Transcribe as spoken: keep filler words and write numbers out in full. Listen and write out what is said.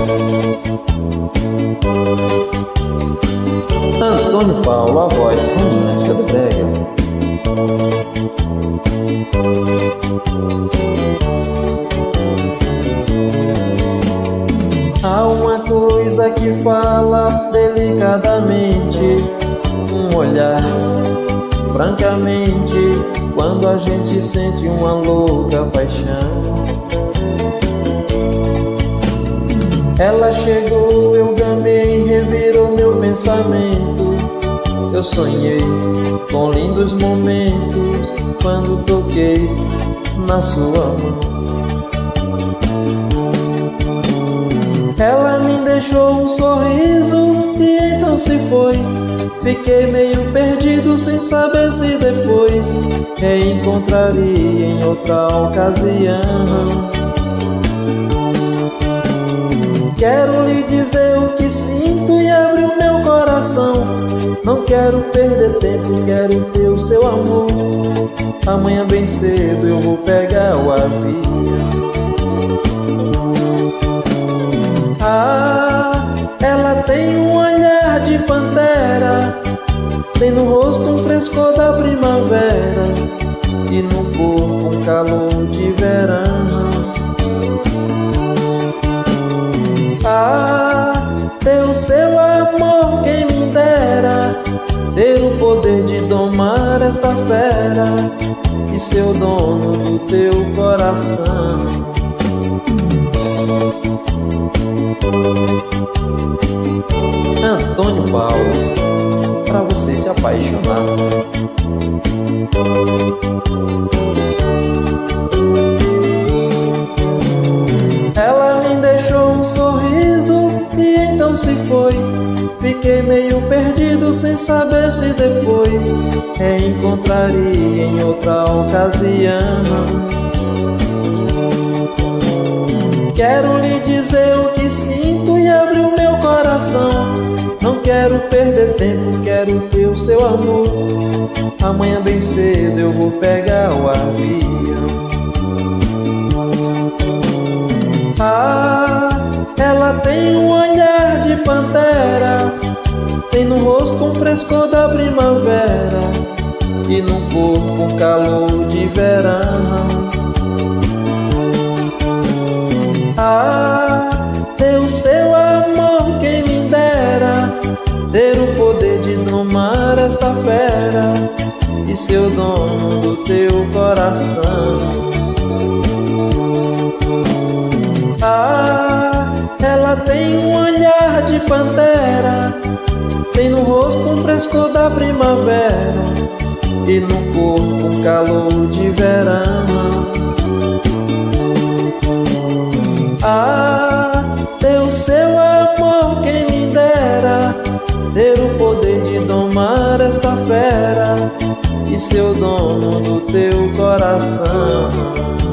Antônio Paulo, a voz romântica do brega. Há uma coisa que fala delicadamente, um olhar, francamente, quando a gente sente uma louca paixão. Ela chegou, eu gamei, revirou meu pensamento. Eu sonhei com lindos momentos quando toquei na sua mão. Ela me deixou um sorriso e então se foi. Fiquei meio perdido sem saber se depois reencontraria em outra ocasião. Quero lhe dizer o que sinto e abrir o meu coração. Não quero perder tempo, quero ter o seu amor. Amanhã bem cedo eu vou pegar o avião. Ah, ela tem um olhar de pantera, tem no rosto um frescor da primavera e no corpo um calor de verão. Ah, ter o seu amor quem me dera, ter o poder de domar esta fera e ser o dono do teu coração. Antônio Paulo, pra você se apaixonar. Ela me deixou um sorriso e então se foi. Fiquei meio perdido sem saber se depois reencontraria em outra ocasião. Quero lhe dizer o que sinto e abrir o meu coração. Não quero perder tempo, quero ter o seu amor. Amanhã bem cedo eu vou pegar o avião. Ah, ela tem um olhar de pantera, tem no rosto um frescor da primavera e no corpo um calor de verão. Ah, ter o seu amor quem me dera, ter o poder de domar esta fera e ser o dono do teu coração. Ah, ela tem um olhar de pantera, tem no rosto um frescor da primavera e no corpo um calor de verão. Ah, ter o seu amor quem me dera, ter o poder de domar esta fera e ser o dono do teu coração.